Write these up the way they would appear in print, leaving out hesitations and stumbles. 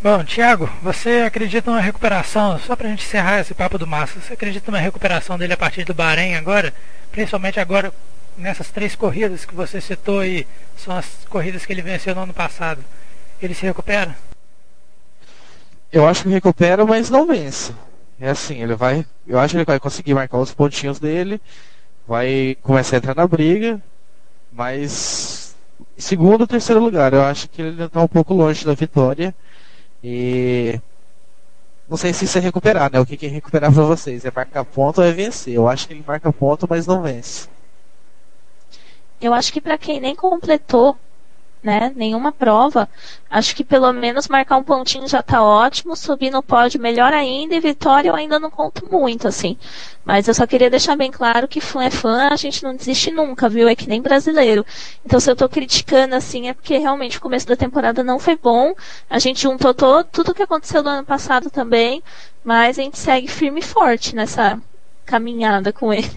Bom, Thiago, você acredita numa recuperação, só pra gente encerrar esse papo do Massa, você acredita numa recuperação dele a partir do Bahrein agora? Principalmente agora nessas 3 corridas que você citou aí, são as corridas que ele venceu no ano passado. Ele se recupera? Eu acho que recupera, mas não vence. É assim, eu acho que ele vai conseguir marcar os pontinhos dele, vai começar a entrar na briga, mas segundo ou terceiro lugar, eu acho que ele ainda está um pouco longe da vitória. E não sei se isso é recuperar, né? O que é recuperar pra vocês? É marcar ponto ou é vencer? Eu acho que ele marca ponto, mas não vence. Eu acho que para quem nem completou, né, nenhuma prova, acho que pelo menos marcar um pontinho já tá ótimo, subir no pódio melhor ainda, e vitória eu ainda não conto muito, assim. Mas eu só queria deixar bem claro que fã é fã, a gente não desiste nunca, viu? É que nem brasileiro. Então se eu tô criticando, assim, é porque realmente o começo da temporada não foi bom, a gente juntou tudo que aconteceu no ano passado também, mas a gente segue firme e forte nessa caminhada com ele.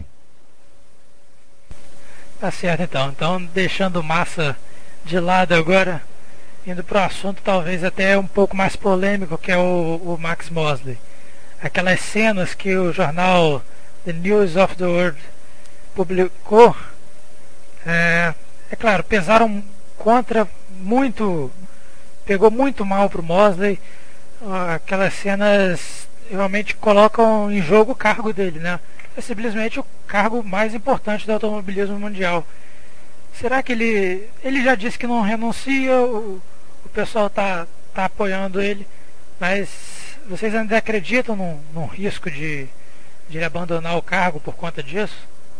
Tá certo então. Então, deixando Massa de lado agora, indo para o assunto talvez até um pouco mais polêmico, que é o Max Mosley. Aquelas cenas que o jornal The News of the World publicou, é claro, pesaram contra muito, pegou muito mal para o Mosley. Aquelas cenas realmente colocam em jogo o cargo dele, né? É simplesmente o cargo mais importante do automobilismo mundial. Será que ele já disse que não renuncia, o pessoal tá apoiando ele, mas vocês ainda acreditam num risco de ele abandonar o cargo por conta disso?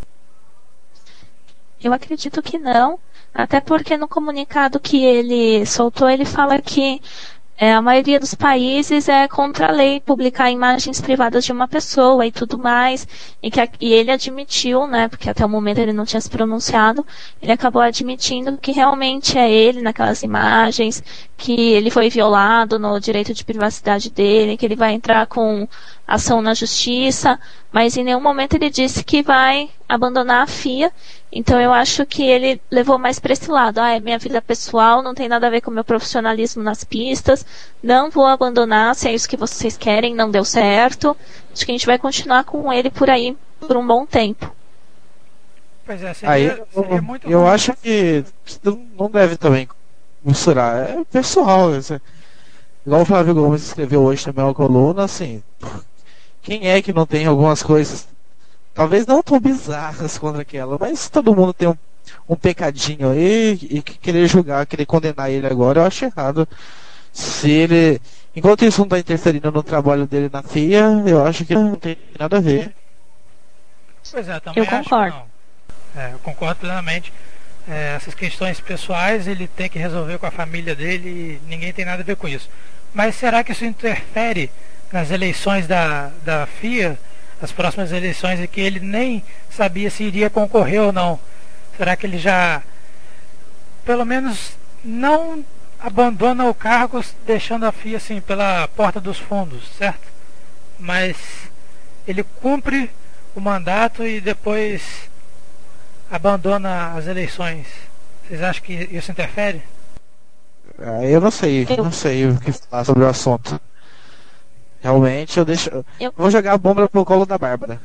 Eu acredito que não, até porque no comunicado que ele soltou, ele fala que a maioria dos países é contra a lei publicar imagens privadas de uma pessoa e tudo mais, e ele admitiu, né, porque até o momento ele não tinha se pronunciado, ele acabou admitindo que realmente é ele naquelas imagens, que ele foi violado no direito de privacidade dele, que ele vai entrar com ação na justiça, mas em nenhum momento ele disse que vai abandonar a FIA. Então eu acho que ele levou mais para esse lado. É minha vida pessoal, não tem nada a ver com o meu profissionalismo nas pistas, não vou abandonar, se é isso que vocês querem, não deu certo. Acho que a gente vai continuar com ele por aí por um bom tempo. Pois é, seria muito eu ruim. acho que não deve também misturar. É pessoal. Igual o Flávio Gomes escreveu hoje também uma coluna, assim, quem é que não tem algumas coisas, talvez não tão bizarras contra aquela, mas todo mundo tem um pecadinho aí, e querer julgar, querer condenar ele agora, eu acho errado. Se ele, enquanto isso não está interferindo no trabalho dele na FIA, eu acho que não tem nada a ver. Pois é, também Eu concordo. acho que não. Eu concordo plenamente. Essas questões pessoais ele tem que resolver com a família dele e ninguém tem nada a ver com isso. Mas será que isso interfere nas eleições da FIA, as próximas eleições, em que ele nem sabia se iria concorrer ou não? Será que ele já, pelo menos, não abandona o cargo, deixando a FIA assim pela porta dos fundos, certo? Mas ele cumpre o mandato e depois abandona as eleições. Vocês acham que isso interfere? Eu não sei o que falar sobre o assunto. Realmente eu vou jogar a bomba pro colo da Bárbara.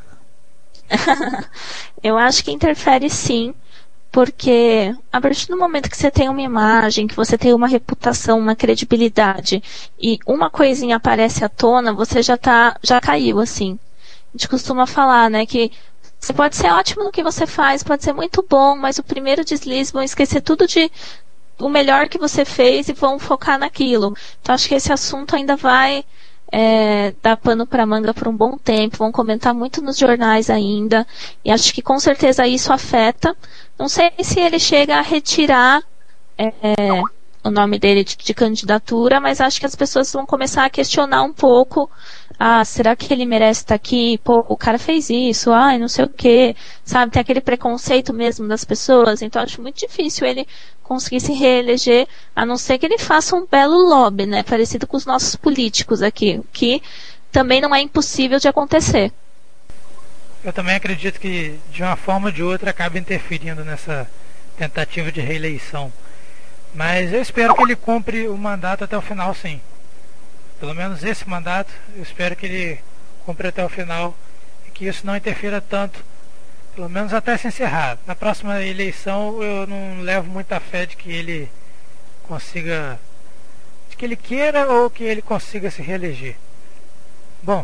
Eu acho que interfere sim, porque a partir do momento que você tem uma imagem, que você tem uma reputação, uma credibilidade, e uma coisinha aparece à tona, você já caiu, assim. A gente costuma falar, né, que você pode ser ótimo no que você faz, pode ser muito bom, mas o primeiro deslize vão esquecer tudo o melhor que você fez e vão focar naquilo. Então acho que esse assunto ainda vai dar pano para manga por um bom tempo, vão comentar muito nos jornais ainda, e acho que com certeza isso afeta. Não sei se ele chega a retirar o nome dele de candidatura, mas acho que as pessoas vão começar a questionar um pouco. Será que ele merece estar aqui? Pô, o cara fez isso, não sei o quê, sabe? Tem aquele preconceito mesmo das pessoas, então acho muito difícil ele conseguir se reeleger, a não ser que ele faça um belo lobby, né? Parecido com os nossos políticos aqui, que também não é impossível de acontecer. Eu também acredito que de uma forma ou de outra acaba interferindo nessa tentativa de reeleição. Mas eu espero que ele cumpra o mandato até o final, sim. pelo menos esse mandato, eu espero que ele cumpra até o final e que isso não interfira tanto, pelo menos até se encerrar. Na próxima eleição eu não levo muita fé de que ele consiga, de que ele queira ou que ele consiga se reeleger. Bom,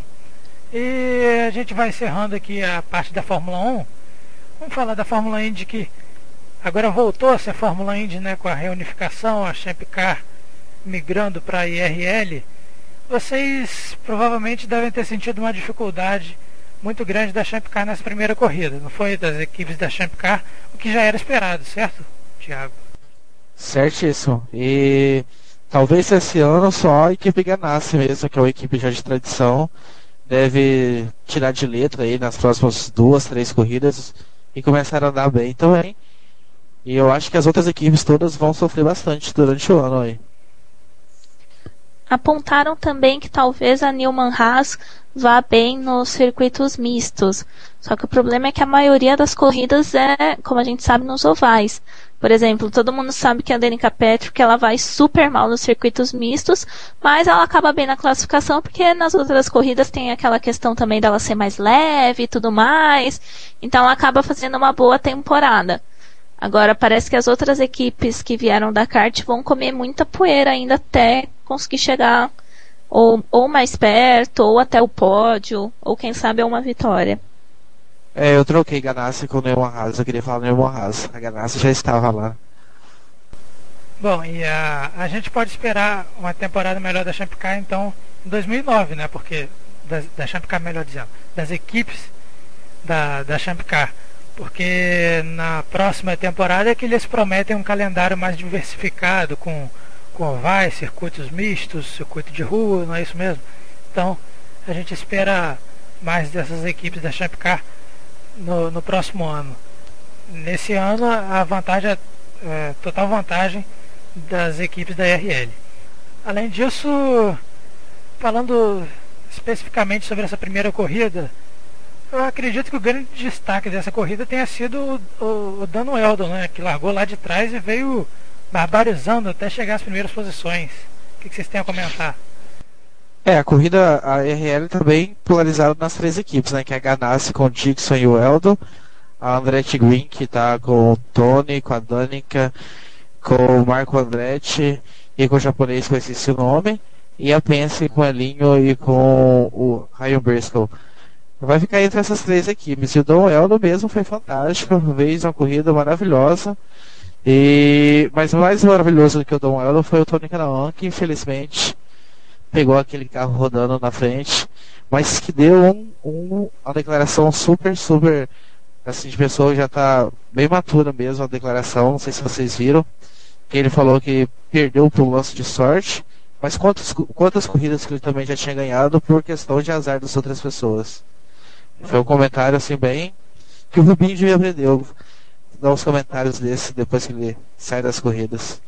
e a gente vai encerrando aqui a parte da Fórmula 1. Vamos falar da Fórmula Indy, que agora voltou a ser Fórmula Indy, né, com a reunificação, a Champ Car migrando para a IRL. Vocês provavelmente devem ter sentido uma dificuldade muito grande da Champ Car nessa primeira corrida, não foi? Das equipes da Champ Car, o que já era esperado, certo, Thiago? Certíssimo. E talvez esse ano só a equipe Ganassi mesmo, que é uma equipe já de tradição, deve tirar de letra aí nas próximas 2, 3 corridas e começar a andar bem também. E eu acho que as outras equipes todas vão sofrer bastante durante o ano aí. Apontaram também que talvez a Newman Haas vá bem nos circuitos mistos. Só que o problema é que a maioria das corridas é, como a gente sabe, nos ovais. Por exemplo, todo mundo sabe que a Danica Patrick ela vai super mal nos circuitos mistos, mas ela acaba bem na classificação porque nas outras corridas tem aquela questão também dela ser mais leve e tudo mais. Então ela acaba fazendo uma boa temporada. Agora parece que as outras equipes que vieram da kart vão comer muita poeira ainda até conseguir chegar ou mais perto, ou até o pódio, ou quem sabe a uma vitória. Eu troquei Ganassi com o Newman Haas, eu queria falar Newman Haas, a Ganassi já estava lá. Bom, e a gente pode esperar uma temporada melhor da Champ Car então em 2009, né? Porque da Champ Car, melhor dizendo, das equipes da Champ Car. Porque na próxima temporada é que eles prometem um calendário mais diversificado, com ovais, circuitos mistos, circuito de rua, não é isso mesmo? Então a gente espera mais dessas equipes da Champ Car no próximo ano. Nesse ano a vantagem é total vantagem das equipes da IRL. Além disso, falando especificamente sobre essa primeira corrida, eu acredito que o grande destaque dessa corrida tenha sido o Dan Weldon, né, que largou lá de trás e veio barbarizando até chegar às primeiras posições. O que vocês têm a comentar? A corrida, a RL tá bem polarizada nas 3 equipes, né, que é a Ganassi com o Dixon e o Weldon, a Andretti Green que tá com o Tony, com a Danica, com o Marco Andretti e com o japonês que eu esqueci o nome, e a Penske com o Elinho e com o Ryan Briscoe. Vai ficar entre essas 3 equipes. E o Don Weldon mesmo foi fantástico, fez uma corrida maravilhosa. Mas o mais maravilhoso do que o Don Weldon foi o Tony Kanaan, que infelizmente pegou aquele carro rodando na frente, mas que deu uma declaração super assim, de pessoa que já está bem matura mesmo, a declaração, não sei se vocês viram, que ele falou que perdeu por lance de sorte, mas quantas corridas que ele também já tinha ganhado por questão de azar das outras pessoas. Foi um comentário assim bem que o Rubinho devia aprender, dar uns comentários desse depois que ele sai das corridas.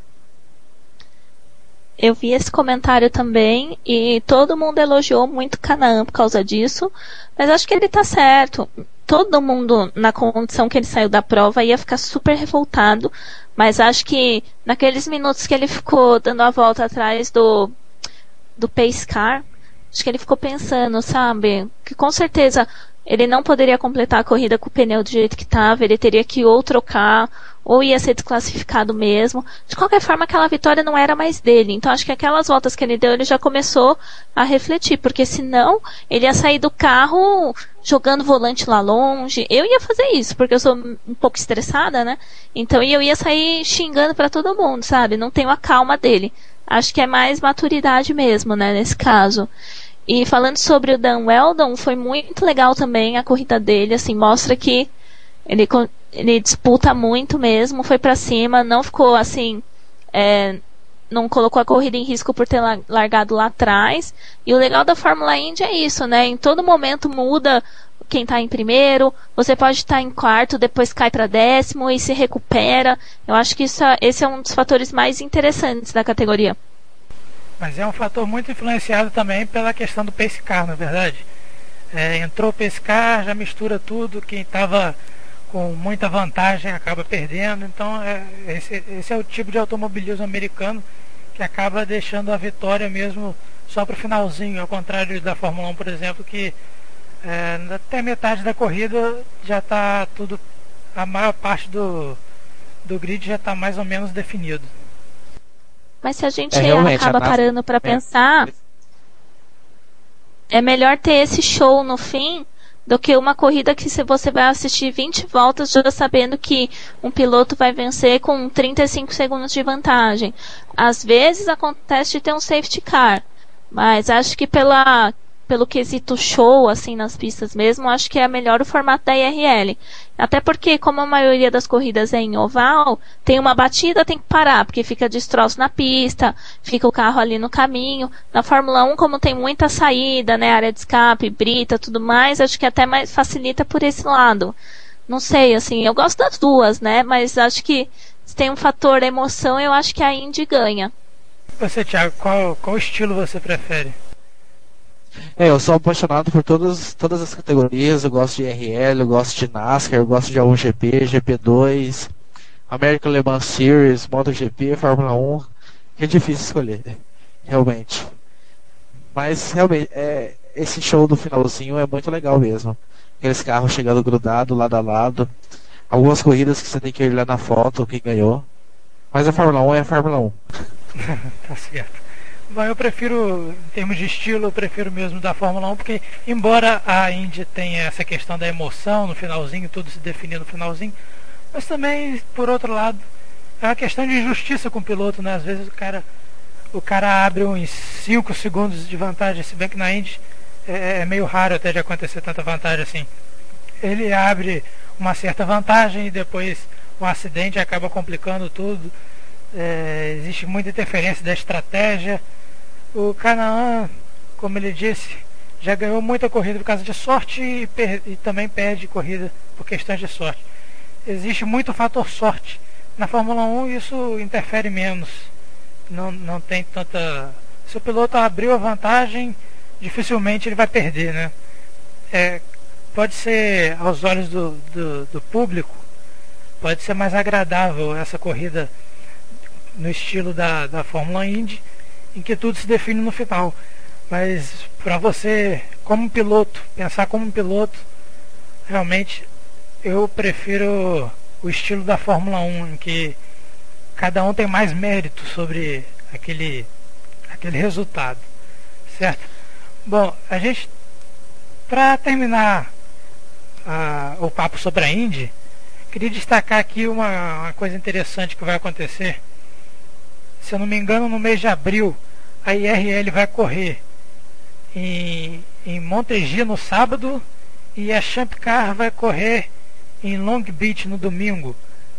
Eu vi esse comentário também e todo mundo elogiou muito Kanaan por causa disso, mas acho que ele tá certo. Todo mundo, na condição que ele saiu da prova, ia ficar super revoltado, mas acho que naqueles minutos que ele ficou dando a volta atrás do Pace Car, acho que ele ficou pensando, sabe, que com certeza ele não poderia completar a corrida com o pneu do jeito que estava, ele teria que ou trocar, ou ia ser desclassificado mesmo. De qualquer forma, aquela vitória não era mais dele. Então, acho que aquelas voltas que ele deu, ele já começou a refletir, porque senão ele ia sair do carro jogando volante lá longe. Eu ia fazer isso, porque eu sou um pouco estressada, né? Então, eu ia sair xingando pra todo mundo, sabe? Não tenho a calma dele. Acho que é mais maturidade mesmo, né, nesse caso. E falando sobre o Dan Weldon, foi muito legal também a corrida dele, assim, mostra que ele disputa muito mesmo, foi pra cima, não ficou assim, não colocou a corrida em risco por ter largado lá atrás. E o legal da Fórmula Indy é isso, né? Em todo momento muda quem tá em primeiro, você pode estar em quarto, depois cai para 10º e se recupera. Eu acho que esse é um dos fatores mais interessantes da categoria. Mas é um fator muito influenciado também pela questão do Pace Car, na verdade. Entrou o Pace Car, já mistura tudo, quem estava com muita vantagem acaba perdendo. Então esse é o tipo de automobilismo americano que acaba deixando a vitória mesmo só para o finalzinho, ao contrário da Fórmula 1, por exemplo, que até metade da corrida já está tudo, a maior parte do grid já está mais ou menos definido. Mas se a gente realmente, acaba parando para pensar, é melhor ter esse show no fim do que uma corrida que você vai assistir 20 voltas já sabendo que um piloto vai vencer com 35 segundos de vantagem. Às vezes acontece de ter um safety car, mas acho que pelo quesito show, assim, nas pistas mesmo, acho que é melhor o formato da IRL. Até porque, como a maioria das corridas é em oval, tem uma batida, tem que parar, porque fica destroço na pista, fica o carro ali no caminho. Na Fórmula 1, como tem muita saída, né, área de escape, brita, tudo mais, acho que até mais facilita por esse lado. Não sei, assim, eu gosto das duas, né, mas acho que se tem um fator emoção, eu acho que a Indy ganha. Você, Thiago, qual estilo você prefere? Eu sou apaixonado por todas as categorias. Eu gosto de RL, eu gosto de NASCAR, eu gosto de A1GP, GP2, American Le Mans Series, MotoGP, Fórmula 1. Que é difícil escolher, realmente. Mas, realmente, esse show do finalzinho é muito legal mesmo. Aqueles carros chegando grudados, lado a lado. Algumas corridas que você tem que olhar na foto, quem ganhou. Mas a Fórmula 1 é a Fórmula 1. Tá certo. Bom, eu prefiro, em termos de estilo, eu prefiro mesmo da Fórmula 1, porque embora a Indy tenha essa questão da emoção no finalzinho, tudo se definir no finalzinho, mas também, por outro lado, é uma questão de injustiça com o piloto, né? Às vezes o cara abre uns 5 segundos de vantagem, se bem que na Indy é meio raro até de acontecer tanta vantagem assim. Ele abre uma certa vantagem e depois um acidente acaba complicando tudo. Existe muita interferência da estratégia. O Kanaan, como ele disse, já ganhou muita corrida por causa de sorte e também perde corrida por questões de sorte. Existe muito fator sorte. Na Fórmula 1 isso interfere menos. Não tem tanta... Se o piloto abriu a vantagem, dificilmente ele vai perder, né? Pode ser, aos olhos do público, pode ser mais agradável essa corrida no estilo da Fórmula Indy, em que tudo se define no final. Mas para você, como piloto, pensar como piloto, realmente eu prefiro o estilo da Fórmula 1, em que cada um tem mais mérito sobre aquele resultado, certo? Bom, a gente, para terminar o papo sobre a Indy, queria destacar aqui uma coisa interessante que vai acontecer. Se eu não me engano, no mês de abril, a IRL vai correr em Monteji no sábado e a Champ Car vai correr em Long Beach no domingo.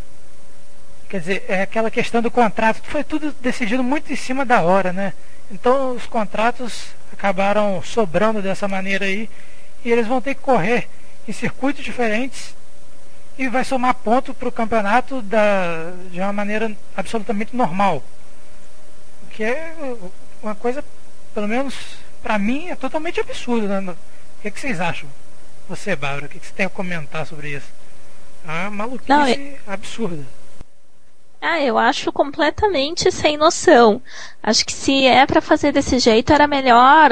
Quer dizer, é aquela questão do contrato, foi tudo decidido muito em cima da hora, né? Então os contratos acabaram sobrando dessa maneira aí e eles vão ter que correr em circuitos diferentes e vai somar ponto para o campeonato de uma maneira absolutamente normal. Que é uma coisa, pelo menos para mim, é totalmente absurda, né? O que vocês acham? Você, Bárbara, o que você tem a comentar sobre isso? Ah, maluquice absurda. Eu acho completamente sem noção. Acho que se é para fazer desse jeito, era melhor,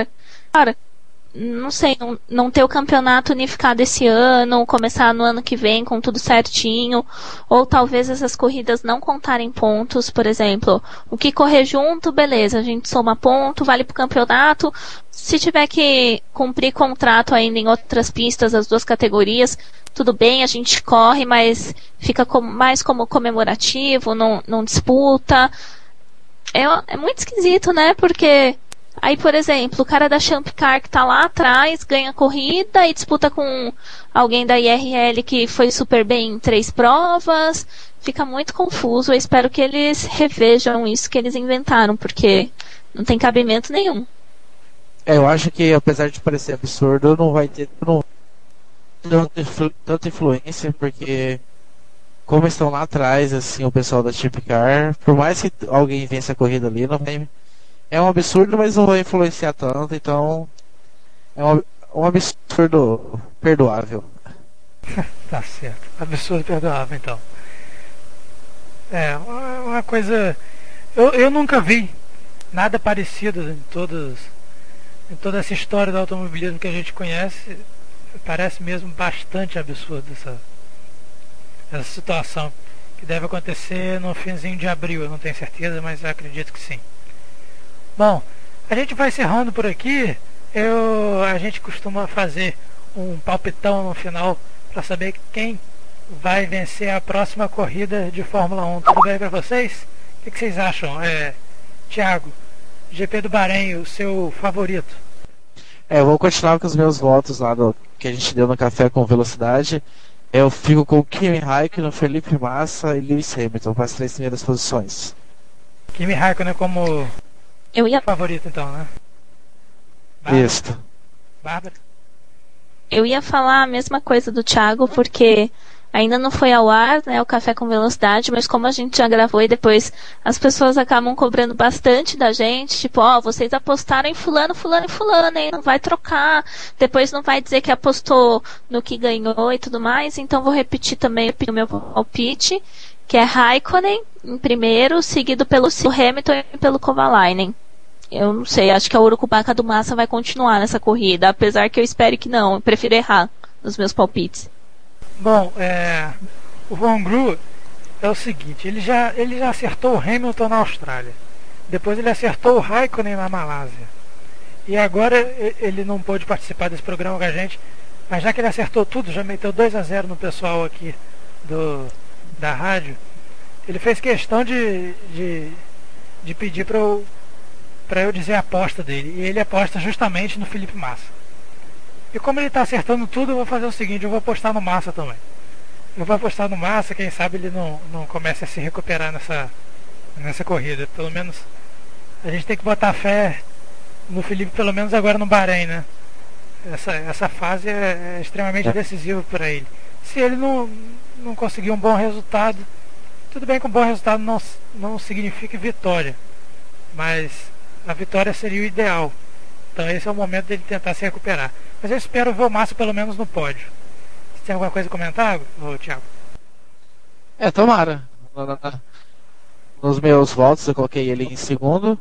não sei, não ter o campeonato unificado esse ano, começar no ano que vem com tudo certinho, ou talvez essas corridas não contarem pontos, por exemplo, o que correr junto, beleza, a gente soma ponto, vale pro campeonato. Se tiver que cumprir contrato ainda em outras pistas, as duas categorias, tudo bem, a gente corre, mas fica mais como comemorativo, não disputa. É muito esquisito, né? Porque aí, por exemplo, o cara da Champ Car que tá lá atrás ganha corrida e disputa com alguém da IRL que foi super bem em 3 provas. Fica muito confuso. Eu espero que eles revejam isso que eles inventaram, porque não tem cabimento nenhum. Eu acho que, apesar de parecer absurdo, não vai ter tanta influência, porque como estão lá atrás, assim, o pessoal da Chip Car, por mais que alguém vença a corrida ali, não vai, é um absurdo, mas não vai influenciar tanto, então é um absurdo perdoável. Tá certo, absurdo perdoável, então. Uma coisa, eu nunca vi nada parecido em em toda essa história do automobilismo que a gente conhece, parece mesmo bastante absurdo essa situação, que deve acontecer no finzinho de abril, eu não tenho certeza, mas acredito que sim. Bom, a gente vai encerrando por aqui. A gente costuma fazer um palpitão no final para saber quem vai vencer a próxima corrida de Fórmula 1. Tudo bem para vocês? O que vocês acham? Thiago, GP do Bahrein, o seu favorito? Eu vou continuar com os meus votos lá que a gente deu no Café com Velocidade. Eu fico com o Kimi Raikkonen, Felipe Massa e Lewis Hamilton para as 3 primeiras posições. Kimi Raikkonen como favorito, então, né? Isso. Bárbara? Eu ia falar a mesma coisa do Thiago, porque ainda não foi ao ar, né, o Café com Velocidade, mas como a gente já gravou e depois as pessoas acabam cobrando bastante da gente, tipo, vocês apostaram em fulano, fulano e fulano, hein, não vai trocar, depois não vai dizer que apostou no que ganhou e tudo mais, então vou repetir também o meu palpite, que é Raikkonen em primeiro, seguido pelo Hamilton e pelo Kovalainen. Eu não sei, acho que a Urucubaca do Massa vai continuar nessa corrida, apesar que eu espero que não, eu prefiro errar nos meus palpites. Bom, o Von Gru é o seguinte, ele já acertou o Hamilton na Austrália, depois ele acertou o Raikkonen na Malásia, e agora ele não pôde participar desse programa com a gente, mas já que ele acertou tudo, já meteu 2-0 no pessoal aqui da rádio, ele fez questão de pedir para eu dizer a aposta dele, e ele aposta justamente no Felipe Massa. E como ele está acertando tudo, eu vou fazer o seguinte, eu vou apostar no Massa também. Eu vou apostar no Massa, quem sabe ele não comece a se recuperar nessa corrida. Pelo menos a gente tem que botar fé no Felipe, pelo menos agora no Bahrein, né? Essa fase é extremamente decisiva para ele. Se ele não conseguir um bom resultado, tudo bem que um bom resultado não significa vitória, mas a vitória seria o ideal. Então esse é o momento dele tentar se recuperar. Mas eu espero ver o Massa pelo menos no pódio. Você tem alguma coisa a comentar, Thiago? Tomara. Nos meus votos eu coloquei ele em segundo.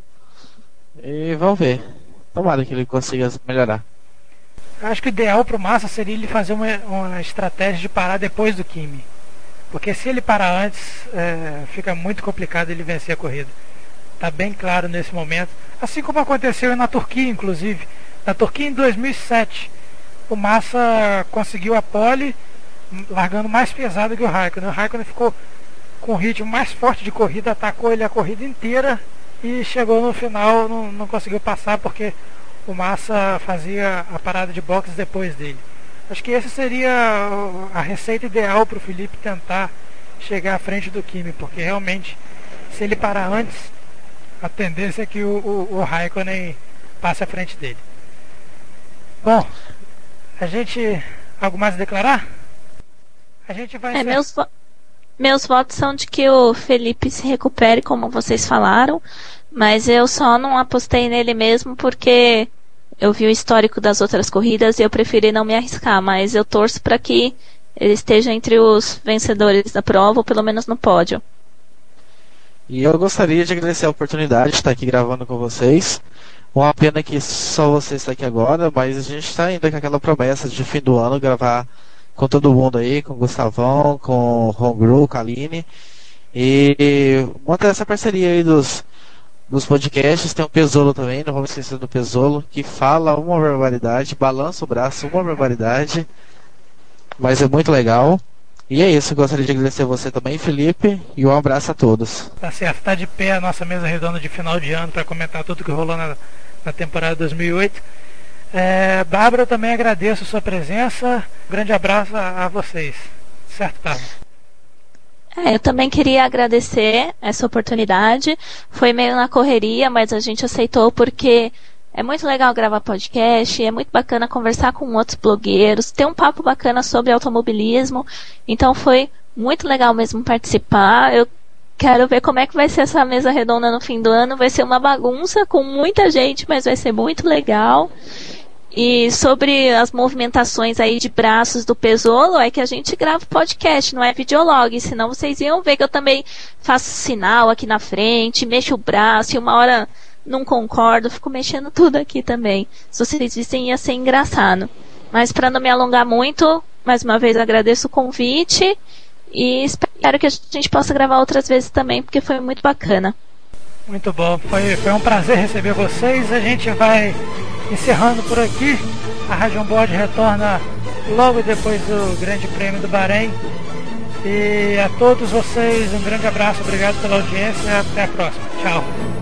E vamos ver. Tomara que ele consiga melhorar. Acho que o ideal para o Massa seria ele fazer uma estratégia de parar depois do Kimi. Porque se ele parar antes, fica muito complicado ele vencer a corrida. Está bem claro nesse momento. Assim como aconteceu na Turquia, inclusive. Na Turquia, em 2007, o Massa conseguiu a pole, largando mais pesado que o Raikkonen. O Raikkonen ficou com o ritmo mais forte de corrida, atacou ele a corrida inteira e chegou no final, não conseguiu passar porque o Massa fazia a parada de boxe depois dele. Acho que essa seria a receita ideal para o Felipe tentar chegar à frente do Kimi, porque realmente, se ele parar antes, a tendência é que o Raikkonen passe à frente dele. Bom, algo mais a declarar? A gente vai... Meus votos são de que o Felipe se recupere, como vocês falaram, mas eu só não apostei nele mesmo porque eu vi o histórico das outras corridas e eu preferi não me arriscar, mas eu torço para que ele esteja entre os vencedores da prova, ou pelo menos no pódio. E eu gostaria de agradecer a oportunidade de estar aqui gravando com vocês. Uma pena que só você está aqui agora, mas a gente está ainda com aquela promessa de fim do ano gravar com todo mundo aí, com o Gustavão, com o Hongru, com a Aline. E manter essa parceria aí dos podcasts. Tem o Pesolo também, não vamos esquecer do Pesolo, que fala uma barbaridade, balança o braço, uma barbaridade. Mas é muito legal. E é isso, eu gostaria de agradecer a você também, Felipe, e um abraço a todos. Tá certo, tá de pé a nossa mesa redonda de final de ano para comentar tudo que rolou na temporada 2008. Bárbara, eu também agradeço a sua presença. Um grande abraço a vocês. Certo, Bárbara? Eu também queria agradecer essa oportunidade. Foi meio na correria, mas a gente aceitou porque é muito legal gravar podcast, é muito bacana conversar com outros blogueiros, ter um papo bacana sobre automobilismo. Então foi muito legal mesmo participar. Eu quero ver como é que vai ser essa mesa redonda no fim do ano. Vai ser uma bagunça com muita gente, mas vai ser muito legal. E sobre as movimentações aí de braços do Pesolo, é que a gente grava podcast, não é videolog, senão vocês iam ver que eu também faço sinal aqui na frente, mexo o braço e uma hora não concordo, fico mexendo tudo aqui também. Se vocês vissem, ia ser engraçado. Mas para não me alongar muito, mais uma vez agradeço o convite e espero que a gente possa gravar outras vezes também, porque foi muito bacana. Muito bom, foi um prazer receber vocês. A gente vai encerrando por aqui. A Rádio On-Board retorna logo depois do Grande Prêmio do Bahrein. E a todos vocês um grande abraço, obrigado pela audiência e até a próxima. Tchau.